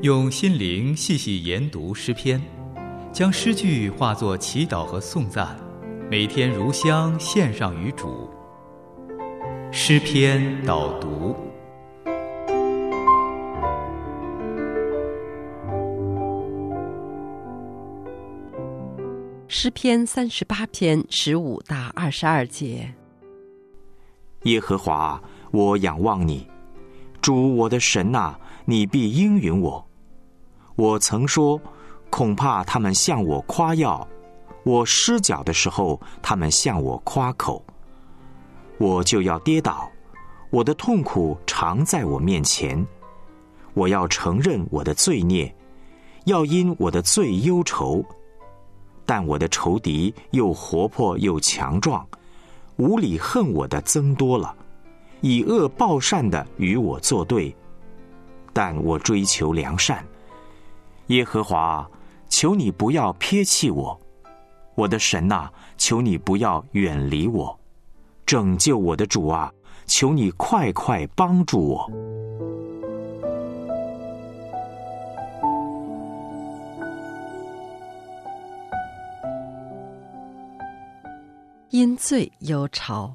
用心灵细细研读诗篇，将诗句化作祈祷和颂赞，每天如香献上于主。诗篇导读。 诗篇38篇15到22节。 耶和华，我仰望你，主我的神啊，你必应允我。我曾说，恐怕他们向我夸耀，我失脚的时候，他们向我夸口。我就要跌倒，我的痛苦常在我面前。我要承认我的罪孽，要因我的罪忧愁。但我的仇敌又活泼又强壮，无理恨我的增多了，以恶报善的与我作对。但我追求良善。耶和华，求你不要撇弃我，我的神啊，求你不要远离我。拯救我的主啊，求你快快帮助我。 因罪忧愁。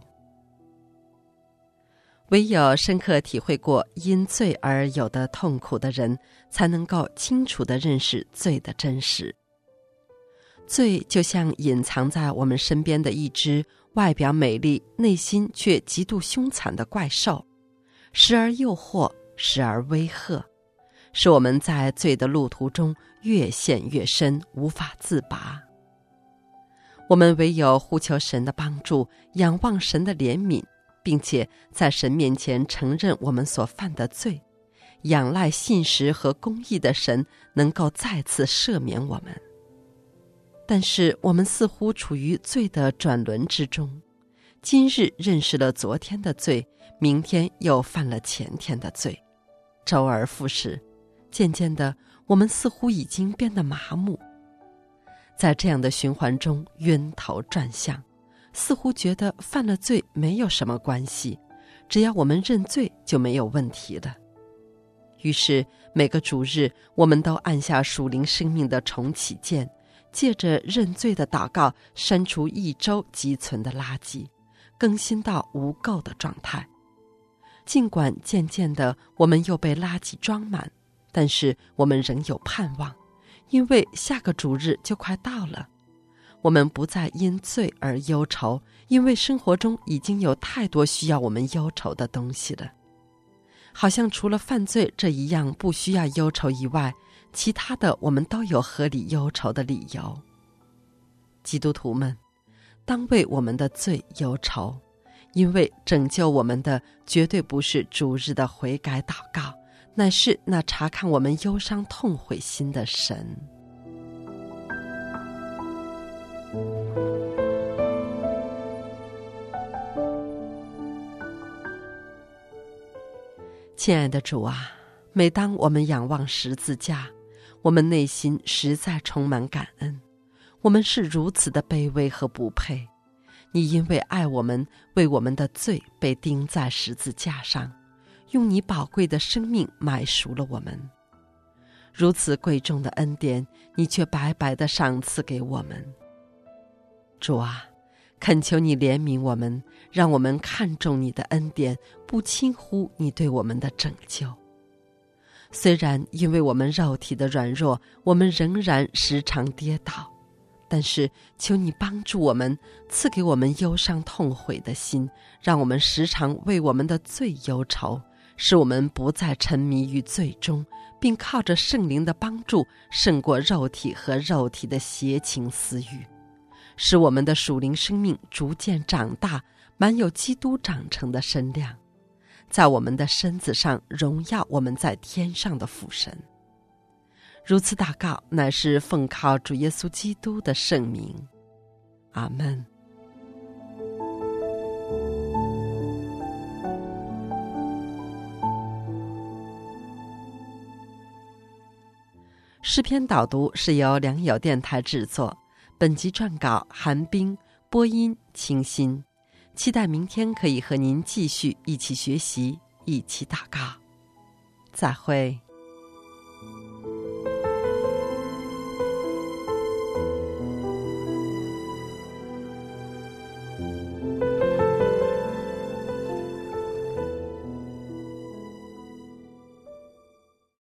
唯有深刻体会过因罪而有的痛苦的人，才能够清楚地认识罪的真实。罪就像隐藏在我们身边的一只外表美丽、内心却极度凶残的怪兽，时而诱惑，时而威吓，使我们在罪的路途中越陷越深，无法自拔。我们唯有呼求神的帮助，仰望神的怜悯，并且在神面前承认我们所犯的罪，仰赖信实和公义的神能够再次赦免我们。但是我们似乎处于罪的转轮之中，今日认识了昨天的罪，明天又犯了前天的罪，周而复始。渐渐的，我们似乎已经变得麻木，在这样的循环中晕头转向，似乎觉得犯了罪没有什么关系，只要我们认罪就没有问题了。于是每个主日，我们都按下属灵生命的重启键，借着认罪的祷告，删除一周积存的垃圾，更新到无垢的状态。尽管渐渐的我们又被垃圾装满，但是我们仍有盼望，因为下个主日就快到了。我们不再因罪而忧愁，因为生活中已经有太多需要我们忧愁的东西了。好像除了犯罪这一样不需要忧愁以外，其他的我们都有合理忧愁的理由。基督徒们，当为我们的罪忧愁，因为拯救我们的绝对不是主日的悔改祷告，乃是那查看我们忧伤痛悔心的神。亲爱的主啊，每当我们仰望十字架，我们内心实在充满感恩。我们是如此的卑微和不配，你因为爱我们，为我们的罪被钉在十字架上，用你宝贵的生命买赎了我们。如此贵重的恩典，你却白白地赏赐给我们。主啊，恳求你怜悯我们，让我们看重你的恩典，不轻忽你对我们的拯救。虽然因为我们肉体的软弱，我们仍然时常跌倒，但是求你帮助我们，赐给我们忧伤痛悔的心，让我们时常为我们的罪忧愁，使我们不再沉迷于罪中，并靠着圣灵的帮助胜过肉体和肉体的邪情私欲，使我们的属灵生命逐渐长大，满有基督长成的身量，在我们的身子上荣耀我们在天上的父神。如此祷告，乃是奉靠主耶稣基督的圣名。阿们。诗篇导读是由良友电台制作，本集撰稿韩冰，播音清新。期待明天可以和您继续一起学习，一起祷告。再会。